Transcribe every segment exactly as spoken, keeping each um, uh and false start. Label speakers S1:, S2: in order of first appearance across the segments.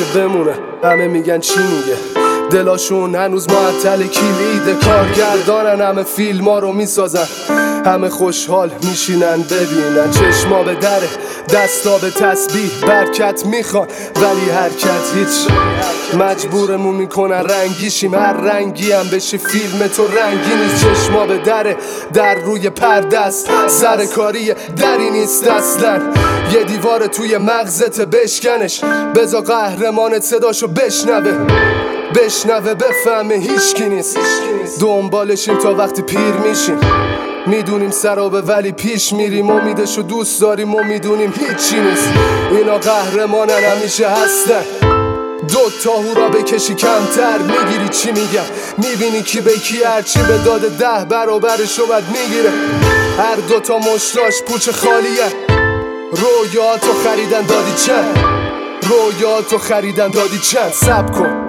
S1: بمونه. همه میگن چی میگه، دلاشون هنوز معطل کلید کارگردانن، همه فیلم ها رو میسازن، همه خوشحال میشینن ببینن. چشما به دره، دستا به تسبیح، برکت میخوان ولی حرکت هیچ. مجبورمون میکنن رنگیشیم، هر رنگی هم بشه فیلم تو رنگی نیست. چشما به دره، در روی پرده است، سر کاری دری نیست اصلا. یه دیوار توی مغزت بشکنش، بزا قهرمانت صداشو بشنوه بشنوه بفهمه هیچکی نیست. دنبالشیم تا وقتی پیر میشیم، میدونیم سرابه ولی پیش میریم. امیدشو دوست داریم و میدونیم هیچی نیست. اینا قهرمانن همیشه هستن، دو تا هورا بکشی کمتر میگیری چی میگم. میبینی کی به کی هرچی به داده ده برابرشو بد میگیره. هر دو تا مشتاش پوچ خالیه. رویاتو خریدن دادی چند، رویاتو خریدن دادی چند. سب کن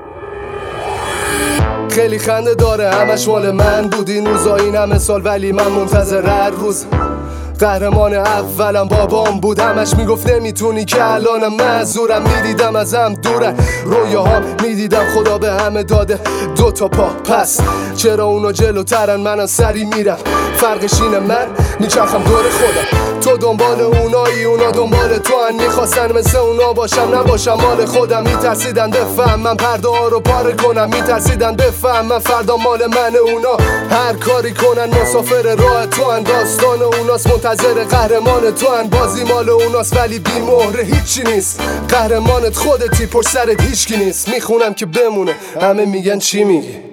S1: خیلی خنده داره، همش مال من بود این روزا این همه سال، ولی من منتظر هر روز. قهرمان اولم بابام بود، همش میگفت نمیتونی که الانم معذورم. میدیدم ازم دوره رویاهام، میدیدم خدا به همه داده دو تا پا، پس چرا اونا جلوترن منم سری میرم. فرقش اینه من میچرخم دور خودم، تو دنبال اونایی اونا دنبال تو هن. میخواستن مثل اونا باشم نباشم مال خودم، میترسیدن بفهم من پرده ها رو پاره کنم، میترسیدن بفهم من فردا مال من. اونا هر کاری کنن مسافر راه تو هن، داستان اوناست منتظر قهرمان تو هن. بازی مال اوناست ولی بی مهره هیچی نیست. قهرمانت خودتی، پشت سرت هیچکی نیست. میخونم که بمونه، همه میگن چی میگی.